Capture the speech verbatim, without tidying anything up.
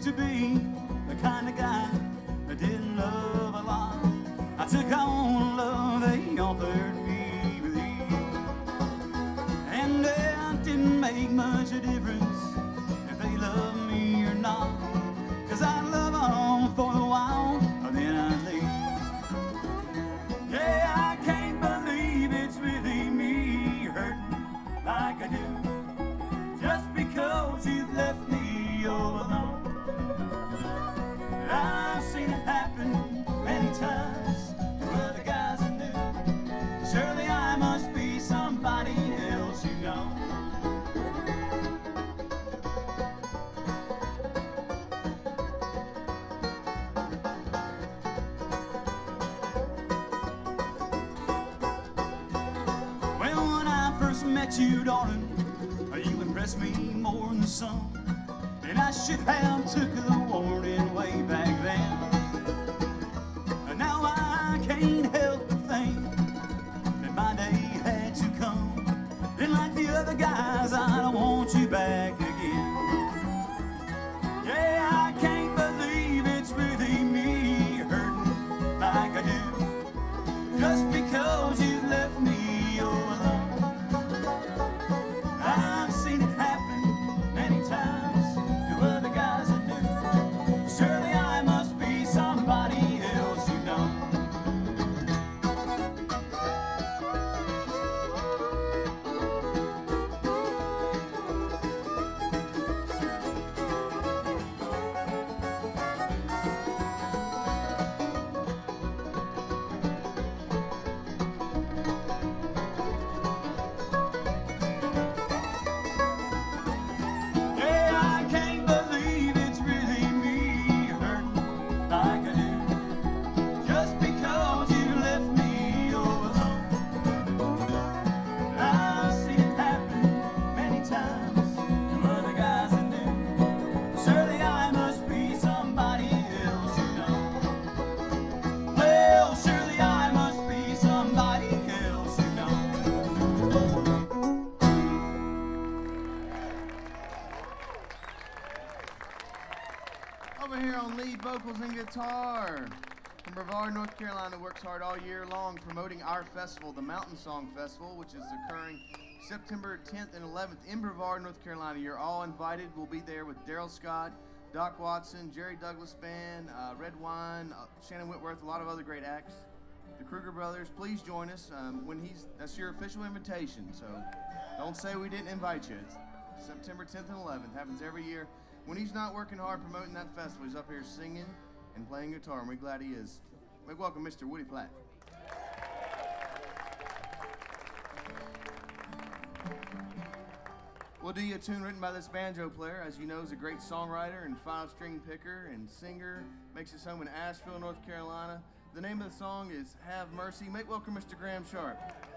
used to be the kind of guy that didn't love a lot. I took on love they offered me with ease, and it didn't make much a difference if they loved me or not, 'cause I'd love them for a while, then I'd leave. Yeah, I can't believe it's really me hurting like I do, just because you left me all alone. I've seen it happen many times to other guys I knew. Surely I must be somebody else you know. Well, when I first met you, darling, you impressed me more than the sun, and I should have took the warning way back then. And now I can't help but think that my day had to come, and like the other guys, I don't want you back again. Yeah, I can't believe it's really me hurting like I do, just because you left me all alone. I've seen it happen many times to other guys I knew. Surely I must be somebody else you know. Over here on lead vocals and guitar, from Brevard, North Carolina, works hard all year long promoting our festival, the Mountain Song Festival, which is occurring September tenth and eleventh in Brevard, North Carolina. You're all invited. We'll be there with Daryl Scott, Doc Watson, Jerry Douglas Band, uh, Red Wine, uh, Shannon Whitworth, a lot of other great acts. The Kruger Brothers, please join us um, when he's. That's your official invitation, so don't say we didn't invite you. It's September tenth and eleventh. Happens every year. When he's not working hard promoting that festival, he's up here singing and playing guitar, and we're glad he is. We welcome Mister Woody Platt. We'll do you a tune written by this banjo player. As you know, he's a great songwriter and five-string picker and singer. Makes his home in Asheville, North Carolina. The name of the song is Have Mercy. Make welcome Mister Graham Sharp.